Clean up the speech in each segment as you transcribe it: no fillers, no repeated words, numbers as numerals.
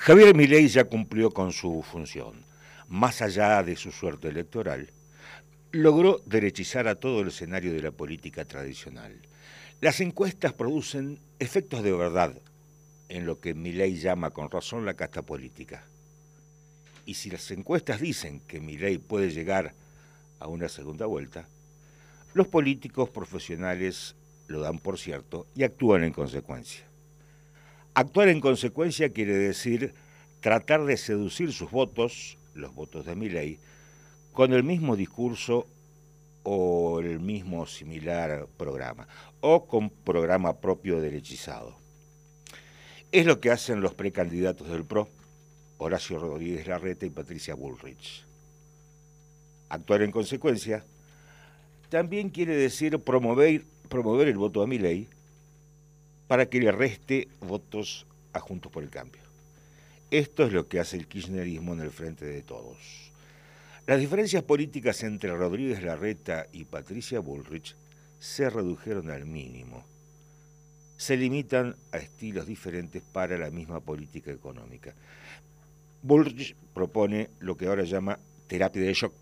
Javier Milei ya cumplió con su función. Más allá de su suerte electoral, logró derechizar a todo el escenario de la política tradicional. Las encuestas producen efectos de verdad en lo que Milei llama con razón la casta política. Y si las encuestas dicen que Milei puede llegar a una segunda vuelta, los políticos profesionales lo dan por cierto y actúan en consecuencia. Actuar en consecuencia quiere decir tratar de seducir sus votos, los votos de Milei, con el mismo discurso o el mismo similar programa, o con programa propio derechizado. Es lo que hacen los precandidatos del PRO, Horacio Rodríguez Larreta y Patricia Bullrich. Actuar en consecuencia también quiere decir promover el voto a Milei para que le reste votos a Juntos por el Cambio. Esto es lo que hace el kirchnerismo en el Frente de Todos. Las diferencias políticas entre Rodríguez Larreta y Patricia Bullrich se redujeron al mínimo. Se limitan a estilos diferentes para la misma política económica. Bullrich propone lo que ahora llama terapia de shock.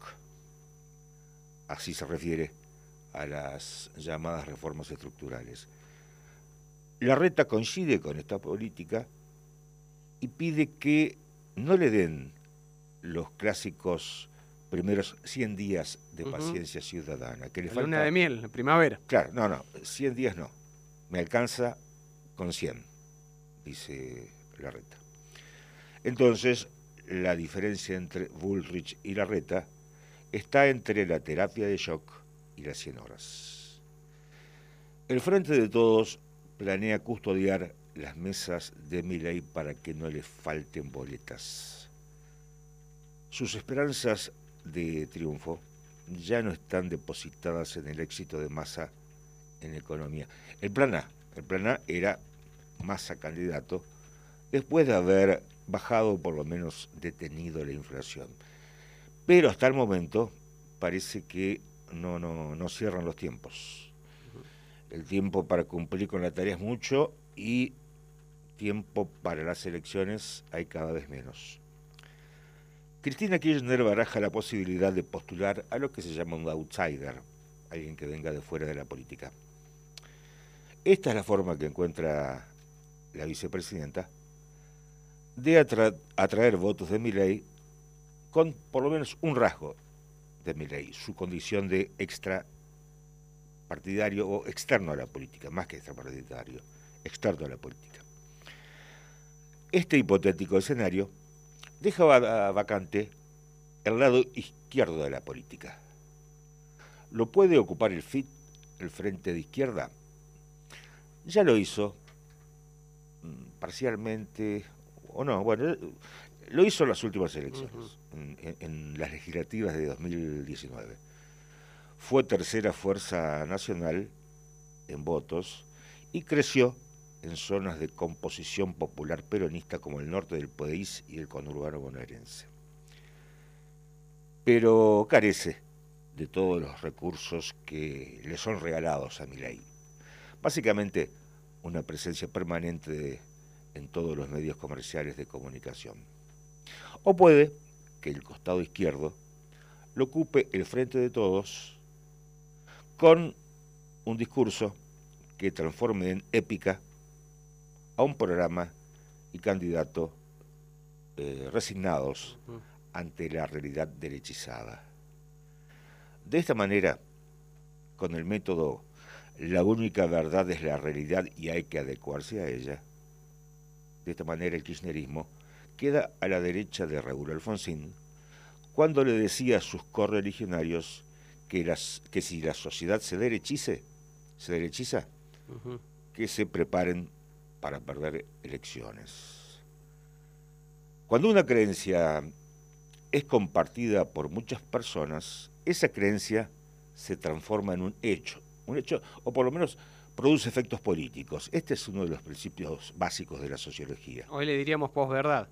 Así se refiere a las llamadas reformas estructurales. Larreta coincide con esta política y pide que no le den los clásicos primeros 100 días de paciencia ciudadana. Que le falta luna de miel, la primavera. Claro, no, 100 días no. Me alcanza con 100, dice Larreta. Entonces, la diferencia entre Bullrich y Larreta está entre la terapia de shock y las 100 horas. El Frente de Todos planea custodiar las mesas de Milei para que no le falten boletas. Sus esperanzas de triunfo ya no están depositadas en el éxito de Massa en economía. El plan A era Massa candidato después de haber bajado, por lo menos detenido la inflación. Pero hasta el momento parece que no cierran los tiempos. El tiempo para cumplir con la tarea es mucho y tiempo para las elecciones hay cada vez menos. Cristina Kirchner baraja la posibilidad de postular a lo que se llama un outsider, alguien que venga de fuera de la política. Esta es la forma que encuentra la vicepresidenta de atraer votos de Milei con por lo menos un rasgo de Milei, su condición de extrapartidario o externo a la política, más que extrapartidario, externo a la política. Este hipotético escenario deja vacante el lado izquierdo de la política. ¿Lo puede ocupar el FIT, el Frente de Izquierda? Ya lo hizo, parcialmente, o no, bueno, lo hizo en las últimas elecciones, en las legislativas de 2019. Fue tercera fuerza nacional en votos y creció en zonas de composición popular peronista como el norte del país y el conurbano bonaerense. Pero carece de todos los recursos que le son regalados a Milei. Básicamente, una presencia permanente en todos los medios comerciales de comunicación. O puede que el costado izquierdo lo ocupe el Frente de Todos con un discurso que transforme en épica a un programa y candidato resignados ante la realidad derechizada. De esta manera, con el método la única verdad es la realidad y hay que adecuarse a ella, de esta manera el kirchnerismo queda a la derecha de Raúl Alfonsín cuando le decía a sus correligionarios que si la sociedad se derechiza, que se preparen para perder elecciones. Cuando una creencia es compartida por muchas personas, esa creencia se transforma en un hecho, o por lo menos produce efectos políticos. Este es uno de los principios básicos de la sociología. Hoy le diríamos posverdad.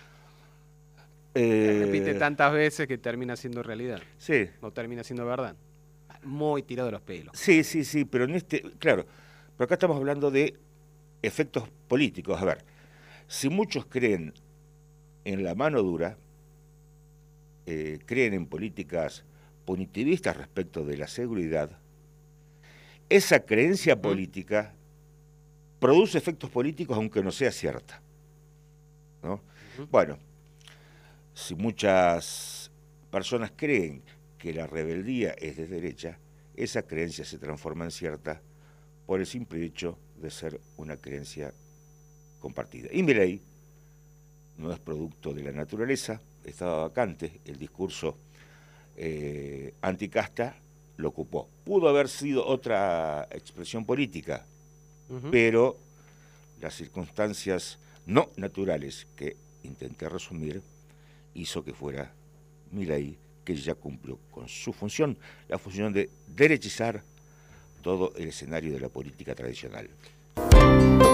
Repite tantas veces que termina siendo realidad. Sí. O termina siendo verdad. Muy tirado de los pelos. Sí, pero en claro, pero acá estamos hablando de efectos políticos. A ver, si muchos creen en la mano dura, creen en políticas punitivistas respecto de la seguridad, esa creencia política produce efectos políticos aunque no sea cierta, ¿no? Bueno, si muchas personas creen que la rebeldía es de derecha, esa creencia se transforma en cierta por el simple hecho de ser una creencia compartida. Y Milei no es producto de la naturaleza, estaba vacante, el discurso anticasta lo ocupó. Pudo haber sido otra expresión política, pero las circunstancias no naturales que intenté resumir hizo que fuera Milei, que ya cumplió con su función, la función de derechizar todo el escenario de la política tradicional.